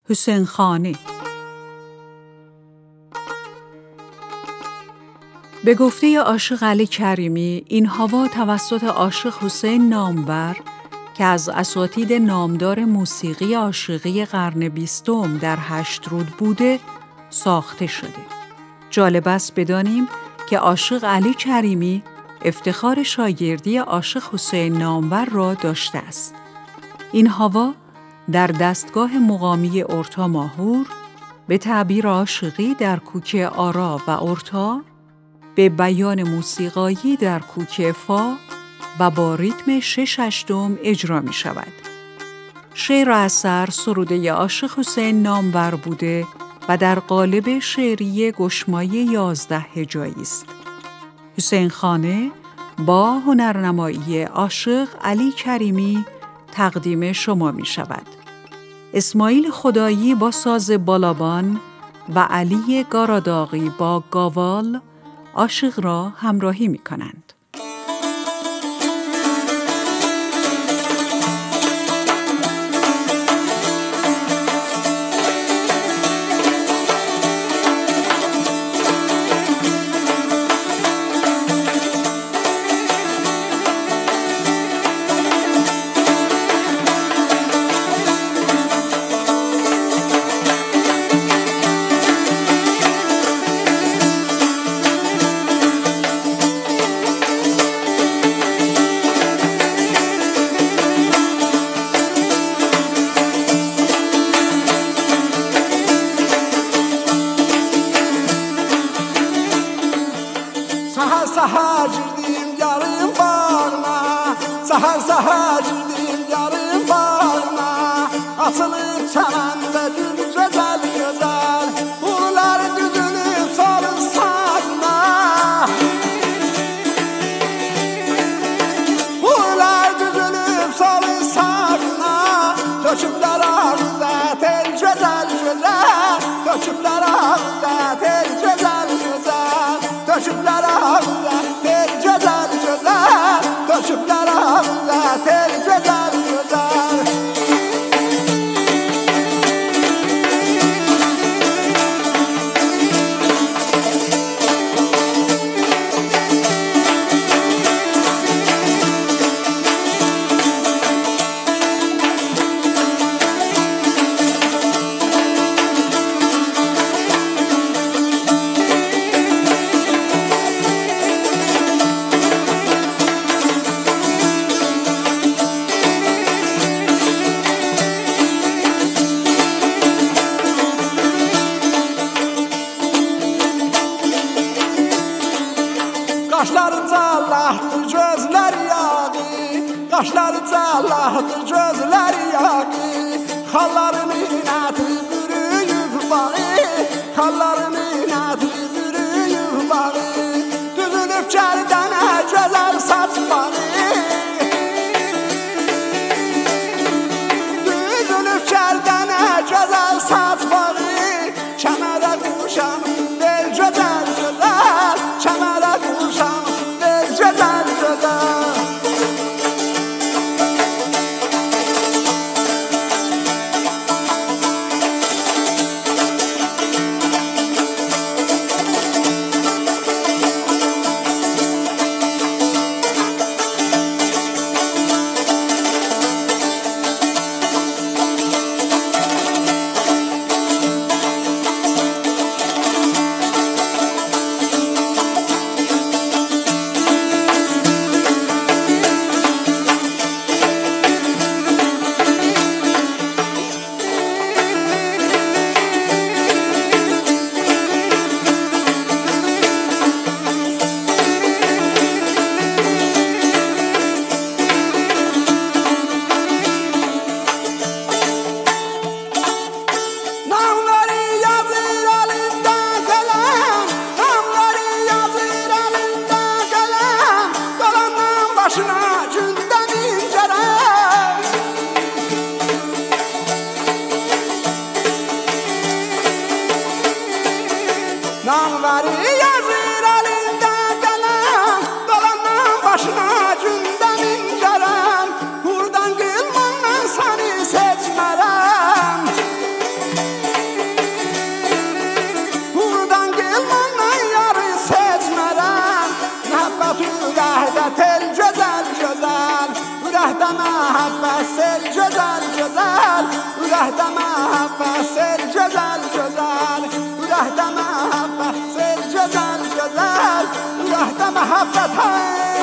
حسین خانه. به گفته عاشق علی کریمی، این هوا توسط عاشق حسین نامور که از اساتید نامدار موسیقی عاشقی قرن 20 در 8 رود بوده ساخته شده. جالب است بدانیم که عاشق علی کریمی افتخار شاگردی عاشق حسین نامور را داشته است. این هوا در دستگاه مقامی اورتا ماهور، به تعبیر عاشقی در کوک آرا و اورتا، به بیان موسیقایی در کوک فا و با ریتم 6/8 اجرا می شود. شعر و اثر سروده عاشق حسین نامور بوده و در قالب شعری گشمای 11 هجایی است. حسین خانه با هنرنمایی عاشق علی کریمی تقدیم شما می شود. اسماعیل خدایی با ساز بالابان و علی گاراداغی با گاوال عاشق را همراهی می کنند. Sahar girdim yarım bağına, sahar girdim yarım bağına. Açılıb çəməndə gül gözəl gözəl, bunlar düzülüb sarı sağına. Bunlar düzülüb sarı sağına, töküblər ağzə tel gözəl gözəl, töküblər ağzə tel gözəl gözəl, töküblər ağzə tel gözəl gözəl, töküblər ağzə tel gözəl gözəl. Qaşları callahdı, gözləri yağı, qaşları callahdı, gözləri yağı. Xallarının ətri bürüyüb bağı, xallarının ətri bürüyüb bağı. Düzülüb gəldənə gözəl saç bağı, düzülüb gəldənə gözəl saç bağı. Kəmərə quşam del gözəl gözəl, kəmərə quşam del gözəl gözəl. Namvari yazır elinden gelen, dolandan başına günden incelen. Buradan kılmanla seni seçmerem. سل جزل جزل رهد محبت سل جزل جزل رهد محبت سل جزل جزل رهد محبت